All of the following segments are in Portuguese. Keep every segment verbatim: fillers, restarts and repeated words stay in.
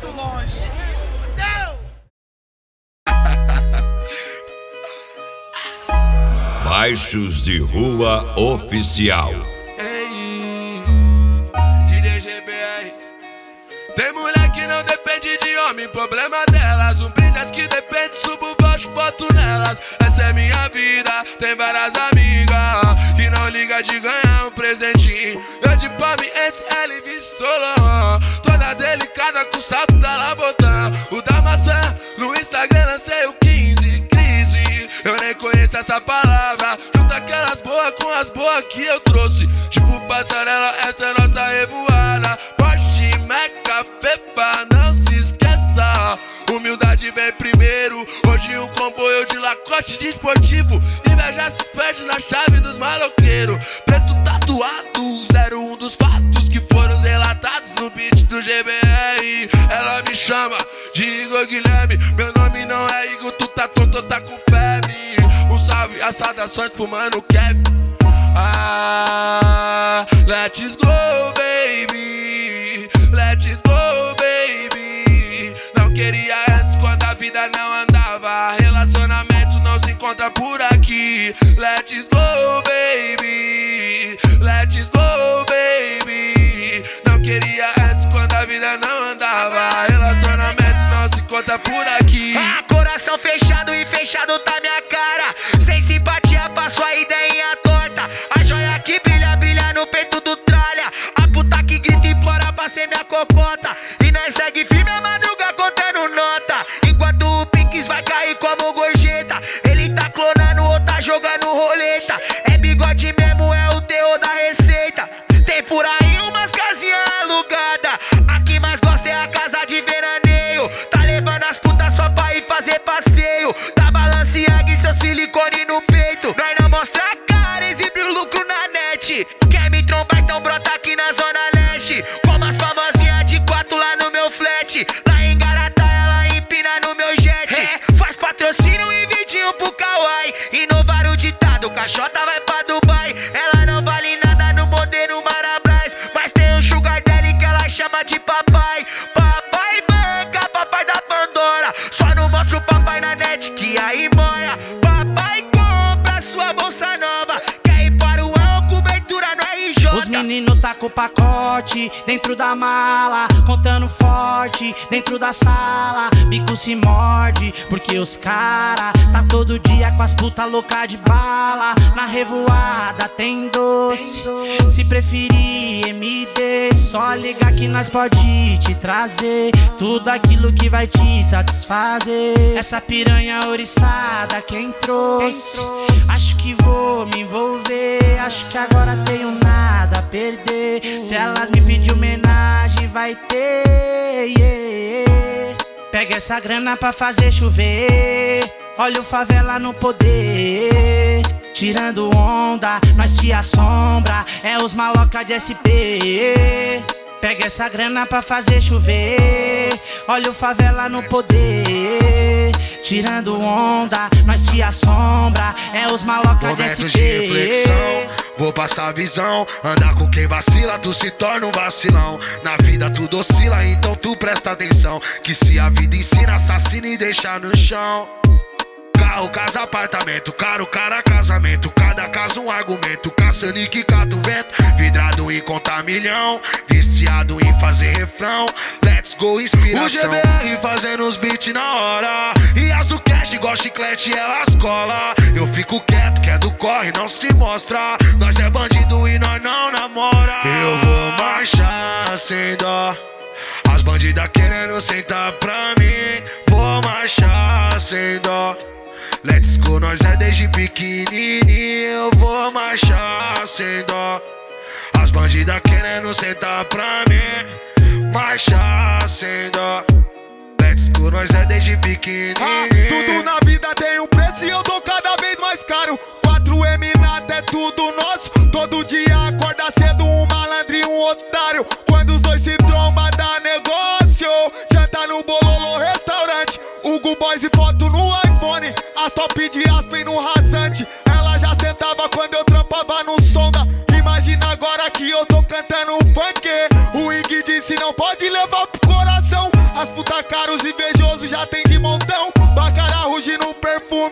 muito longe. Fudeu! Baixos de Rua Oficial. Ei, D D G B R. Tem mulher que não depende de homem, problema delas. Um brilhas que depende, subo baixo, boto nelas. Essa é minha vida, tem várias amigas que não liga de ganhar um presentinho. Eu de palme antes, ela e Vissolão. Toda delicada com o salto da Labotã. O da maçã, no Instagram lancei o quinze, crise. Eu nem conheço essa palavra. Junta aquelas boas com as boas que eu trouxe. Tipo passarela, essa é nossa revoada. Porsche, Meca, Fefa, não se esqueça. Humildade vem primeiro. Hoje um comboio de Lacoste de esportivo. Inveja se perde na chave dos maloqueiros. Preto tatuado, zero um dos fatos que foram relatados no beat do G B R. Ela me chama de Igor Guilherme. Meu nome não é Igor, tu tá tonto, tá com febre. Um salve, as saudações pro mano Kevin. Ah, let's go, baby. Let's go, baby. Não queria antes quando a vida não andava. Relacionamento não se encontra por aqui. Let's go, baby. Let's go, baby. Não queria antes quando a vida não andava. Relacionamento não se encontra por aqui. Ah, coração fechado e fechado tá minha cara. Sem simpatia pra sua ideinha torta. A joia que brilha, brilha no peito do tralha. A puta que grita e implora pra ser minha cocota. E nós segue firme a madruga contando nota. Enquanto o Pix vai cair como gorjeta. Ele tá clonando ou tá jogando roleta. É bigode mesmo, é o terror da receita. Tem por aí umas casinhas alugadas. A que mais gosta é a casa de veraneio. Tá levando as putas só pra ir fazer passeio. Da Balenciaga e seu silicone no peito. Nós não mostra a cara, exibe o lucro na net. Quer me trombar, então brota aqui na zona leste. Como as famosinhas de quatro lá no meu flat. Lá em Garatá, ela empina no meu jet. É, faz patrocínio e vidinho pro Kawaii. Inovar o ditado, caixota vai pra Dubai. Ela não vale nada no modelo Marabras. Mas tem um sugar daddy que ela chama de papai. Papai banca, papai da Pandora. Só não mostra o papai na net que aí moia. Papai compra sua bolsa nova. Quer ir para o A, cobertura no R J. Os meninos tá com o pacote dentro da mala, contando forte dentro da sala. Bico se morde, porque os cara tá todo dia com as puta louca de bala. Na revoada tem doce, se preferir M D, só ligar que nós pode te trazer tudo aquilo que vai te satisfazer. Essa piranha ouriçada quem trouxe, acho que vou me envolver. Acho que agora tenho nada a perder. Se elas me pedir homenagem vai ter, yeah. Pega essa grana pra fazer chover. Olha o favela no poder. Tirando onda, nós te assombra. É os maloca de S P. Pega essa grana pra fazer chover. Olha o favela no poder. Tirando onda, nós te assombra. É os maloca de S P. Momentos de reflexão, vou passar a visão. Andar com quem vacila, tu se torna um vacilão. Na vida tudo oscila, então tu presta atenção. Que se a vida ensina, assassina e deixa no chão. Carro, casa, apartamento, caro, cara, casamento. Cada caso um argumento, caçando e que cata o vento. Vidrado em contar milhão, viciado em fazer refrão. Let's go, inspiração. O G B R fazendo os beats na hora. E as do cash, igual chiclete, elas cola. Eu fico quieto, que é do corre, não se mostra. Nós é bandido e nós não namora. Eu vou marchar sem dó. As bandidas querendo sentar pra mim. Vou marchar sem dó. Let's go, nós é desde pequenininho. Eu vou marchar sem dó. As bandidas querendo sentar pra mim. Marchar sem dó. Let's go, nós é desde pequenininho. Ah, tudo na vida tem um preço e eu tô cada vez mais caro. quatro M nada é tudo nosso. Todo dia acorda cedo um malandro e um otário. Quando os dois se trombam dá negócio. Janta no Bololô restaurante. Hugo Boys e foto no iPhone. As top de Aspen no rasante. Ela já sentava quando eu trampava no Sonda. Imagina agora que eu tô cantando funk. O Ig disse não pode levar pro coração. As putas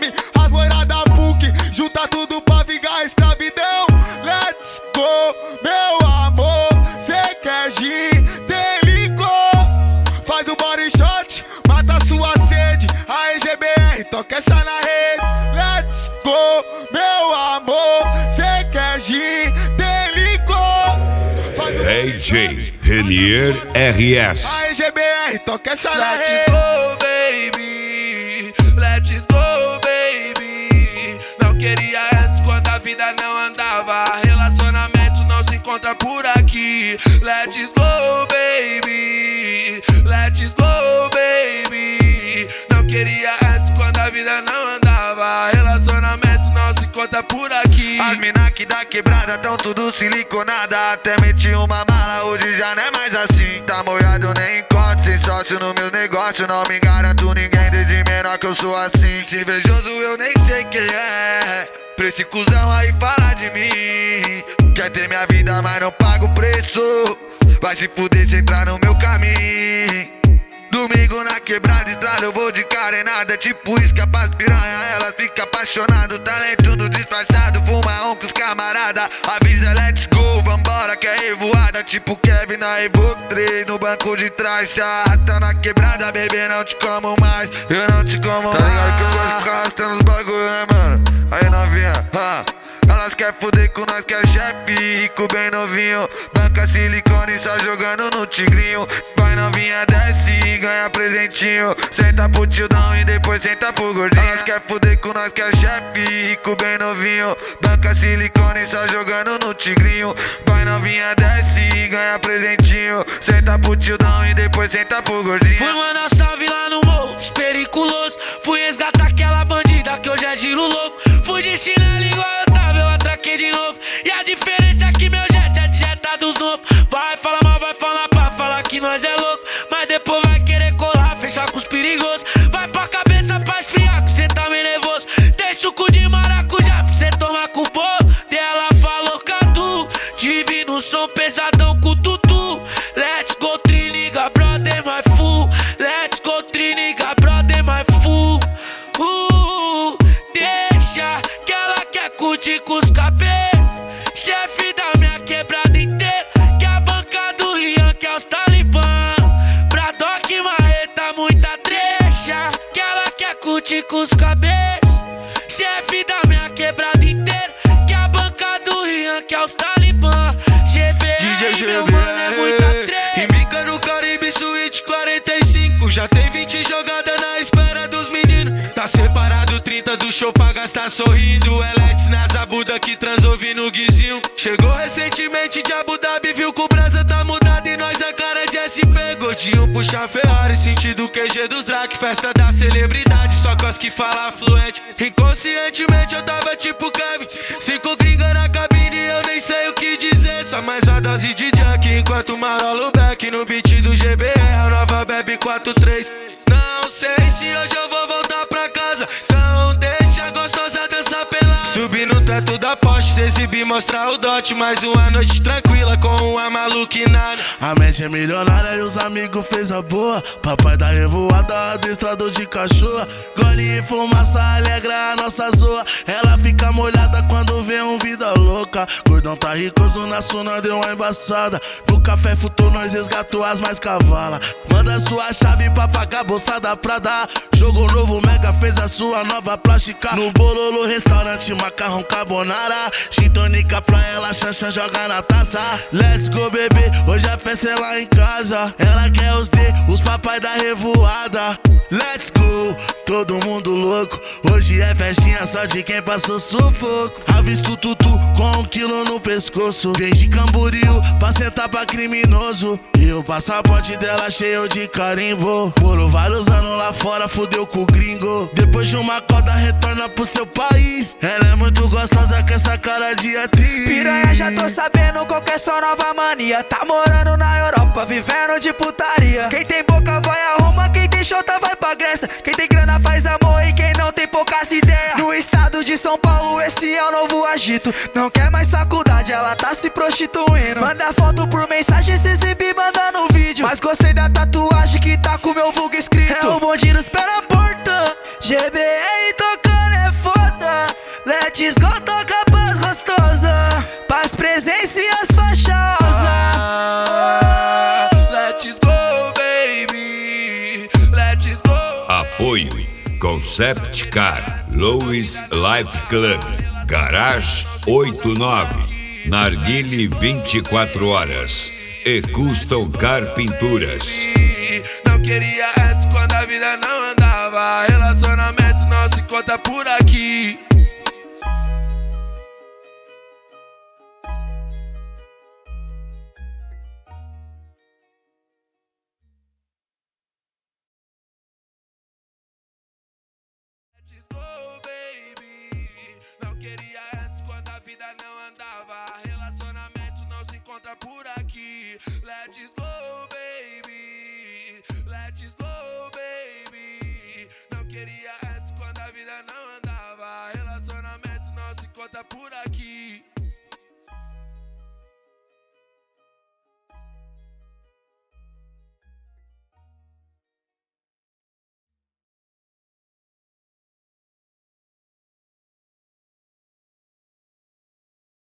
fome. As loiras da P U C, junta tudo pra vingar a escravidão. Let's go, meu amor, cê quer gin, tem licor. Faz o body shot, mata sua sede. A E G B R, toca essa na rede. Let's go, meu amor, cê quer gin, tem licor. Faz o D J Renier R S. A E G B R, toca essa na Let's rede. go, baby. Let's go, baby. Não queria antes quando a vida não andava. Relacionamento não se encontra por aqui. Let's go, baby. Let's go, baby. Não queria antes quando a vida não andava. Relacionamento não se encontra por aqui. As mina que da quebrada tão tudo siliconada. Até meti uma mala, hoje já não é mais assim. Tá molhado, nem encontro, sem sócio no meu negócio. Não me garanto ninguém, desde menor que eu sou assim. Se invejoso eu nem sei quem é. Pra esse cuzão aí falar de mim. Quer ter minha vida, mas não paga o preço. Vai se fuder se entrar no meu caminho. Domingo na quebrada, estrada, eu vou de carenada. Tipo isca pras piranha, elas ficam apaixonadas. Talento no disfarçado, fuma um com os camarada. Avisa, let's go, vambora que é revoada. Tipo Kevin na Evo três, no banco de trás. Se arrasta na quebrada, bebê, não te como mais. Eu não te como mais. Tá ligado que eu gosto de ficar arrastando os bagulho, né, mano? Aí novinha, ha. Elas quer fuder com nós que é chefe, rico bem novinho. Banca silicone só jogando no tigrinho. Vai novinha, desce e ganha presentinho. Senta pro tildão e depois senta pro gordinho. Elas quer fuder com nós que é chefe, rico bem novinho. Banca silicone só jogando no tigrinho. Vai novinha, desce e ganha presentinho. Senta pro tildão e depois senta pro gordinho. Fui mandar salve lá no morro, periculoso. Fui resgatar aquela bandida que hoje é giro louco. Fui de chinelo igual eu tava, eu atraquei de novo. E a diferença é que meu jet é de jeta dos novos. Vai falar mal, vai falar pra falar que nós é louco. Mas depois vai querer colar, fechar com os perigosos. Vai pra cabeça pra esfriar, que cê tá meio nervoso. Tem suco de maracujá pra cê tomar com o bolo. E ela falou catu, tive no som pesadão com o tutu. Let's go, triniga, brother, my fool. Let's go, triniga, brother, my fool. Uh, deixa que ela quer curtir com os cabeças. Chefe da minha quebrada inteira, que a banca do Rian, que é os talibã. Pra Doc Marreta, muita trecha, que ela quer curtir com os cabeças. Chefe da minha quebrada inteira, que a banca do Rian, que é os talibã. G B R, meu mano, é muita trecha. Embica no Caribe Suíte quarenta e cinco. Já tem vinte jogadas na espera dos meninos. Tá separado trinta do show pra gastar sorrindo. Eletes nas abuda que transou no guizinho. Chegou recentemente de Abu Dhabi, viu que o brasa tá mudado e nós a cara de S P. Gordinho puxa Ferrari, sentido Q G dos Drac. Festa da celebridade, só cos que fala fluente. Inconscientemente eu tava tipo Kevin. Cinco gringas na cabine, eu nem sei o que dizer. Só mais uma dose de Jack, enquanto marolo back no beat do G B R, a nova Bebe quatro três. Não sei se hoje eu vou voltar pra casa, então deixa a gostosa dançar pelada. Subir no teto da Porsche, se exibir, mostrar o dote. Mais uma noite tranquila com uma maluquinada. A mente é milionária e os amigos fez a boa. Papai da revoada, adestrador de cachorro. Gole e fumaça alegra a nossa zoa. Ela fica molhada quando vê um vida louca. Gordão tá ricoso na suna, deu uma embaçada. No café futou, nós resgatou as mais cavala. Manda sua chave pra pagar a bolsada pra dar. Jogo novo, Mega fez a sua nova plástica. No Bololo, restaurante, macarrão carbonara. Gin tônica pra ela, chancha, joga na taça. Let's go, bebê, hoje a festa é lá em casa. Ela quer os D, os papai da revoada. Let's go, todo mundo louco. Hoje é festinha só de quem passou sufoco. Avisto tutu com um quilo no pescoço. Vem de Camboriú pra sentar pra criminoso. E o passaporte dela cheio de carimbo. Morou vários anos lá fora, fudeu com o gringo. Depois de uma coda retorna pro seu país. Ela é muito gostosa com essa cara de atriz. Piranha, já tô sabendo qual que é sua nova mania. Tá morando na Europa, vivendo de putaria. Quem tem boca vai a Roma, quem tem chota vai pra Grécia. Quem tem grana faz amor e quem não tem poucas ideias. No estado de São Paulo esse é o novo agito. Não quer mais faculdade, ela tá se prostituindo. Manda foto por mensagem, se exibir, manda no vídeo. Mas gostei da tatuagem que tá com meu vulgo escrito. É o bonde nos pé na porta, G B R tocando Let's go, toca paz gostosa, paz, presença e as fachosas. Ah, let's go, baby, let's go. Apoio Concept Car, Louis Life Club, Garage oitenta e nove, Narguile vinte e quatro horas e Custom Car Pinturas. Não queria antes quando a vida não andava. Relacionamento não se conta por aqui. Let's go, baby. Não queria antes quando a vida não andava. Relacionamento não se encontra por aqui. Let's go, baby. Let's go, baby. Não queria antes quando a vida não andava. Relacionamento não se encontra por aqui.